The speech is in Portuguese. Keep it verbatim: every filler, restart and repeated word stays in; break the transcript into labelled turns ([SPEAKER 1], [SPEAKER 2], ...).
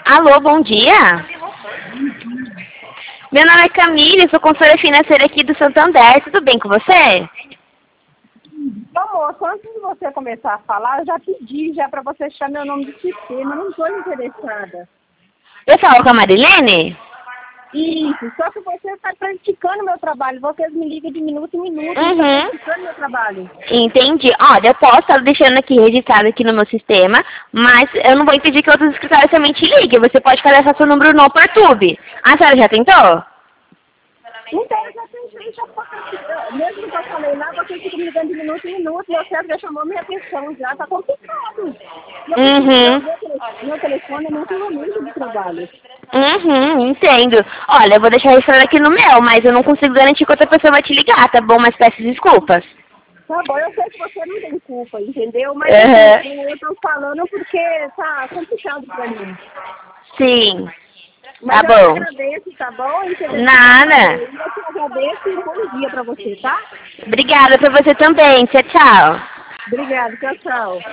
[SPEAKER 1] Alô, bom dia. Meu nome é Camille, sou consultora financeira aqui do Santander. Tudo bem com você?
[SPEAKER 2] Ô, moço, antes de você começar a falar, eu já pedi já para você deixar meu nome de sistema, eu não estou interessada.
[SPEAKER 1] Eu falo com a Marilene?
[SPEAKER 2] Isso, só que você está praticando meu trabalho, vocês me ligam de minuto em minuto,
[SPEAKER 1] Uhum.
[SPEAKER 2] está praticando meu trabalho.
[SPEAKER 1] Entendi. Olha, eu posso estar deixando aqui registrado aqui no meu sistema, mas eu não vou impedir que outros escritórios também te liguem. Você pode cadastrar seu número no Portube. A senhora já tentou?
[SPEAKER 2] Então, eu já tentei, só que você, mesmo que eu falei lá, você fica me ligando de minuto em minuto, e você já chamou minha atenção já, está complicado. E eu
[SPEAKER 1] Uhum.
[SPEAKER 2] preciso, meu, meu telefone é muito momento de trabalho.
[SPEAKER 1] Uhum, entendo. Olha, eu vou deixar registrado aqui no meu, mas eu não consigo garantir que outra pessoa vai te ligar, tá bom? Mas peço desculpas.
[SPEAKER 2] Tá bom, eu sei que você não tem culpa, entendeu? Mas
[SPEAKER 1] Uhum.
[SPEAKER 2] assim, eu tô falando porque tá complicado pra mim.
[SPEAKER 1] Sim.
[SPEAKER 2] Mas
[SPEAKER 1] Tá
[SPEAKER 2] eu te
[SPEAKER 1] bom.
[SPEAKER 2] agradeço, tá bom? Entendeu?
[SPEAKER 1] Nada.
[SPEAKER 2] Eu te agradeço e um bom dia pra você, tá?
[SPEAKER 1] Obrigada pra você também. Tchau, tchau.
[SPEAKER 2] Obrigada, tchau, tchau.